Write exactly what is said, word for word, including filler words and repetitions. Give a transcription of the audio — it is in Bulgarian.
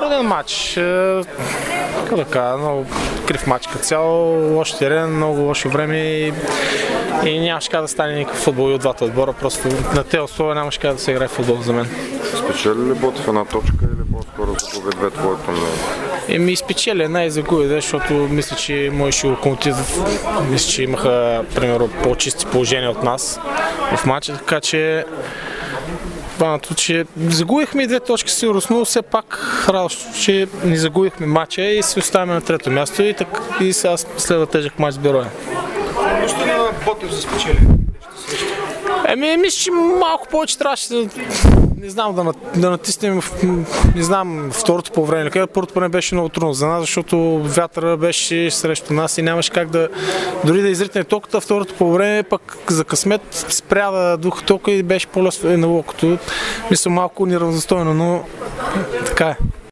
труден матч. Какво да кажа, много крив матч като цяло, лош терен, много лошо време и, и нямаше как да стане никакъв футбол и от двата отбора. Просто на тези условия нямаше как да се играе футбол за мен. Спечели ли Ботев една точка или по-скоро загуби две твоето мнение? Еми спечели една и загуби, защото мисля, че можеше Локомотив, мисля, че имаха примерно по-чисти положения от нас в матча, така че Банато, че загубихме и две точки сигурно, но все пак радощо, че ни загубихме матча и се оставяме на трето място и, так, и сега следва тежък матч с Бероя. Защо на Ботев се спечели? Еми, мисля, че малко повече трябваше да, не знам, да, да натиснем, не знам, второто по време. Първото по време беше много трудно за нас, защото вятъра беше срещу нас и нямаше как да, дори да изритне токата, второто по време пък за късмет спря да духа тока и беше по-лесно на локото. Мисля, малко неравностойно, но така е.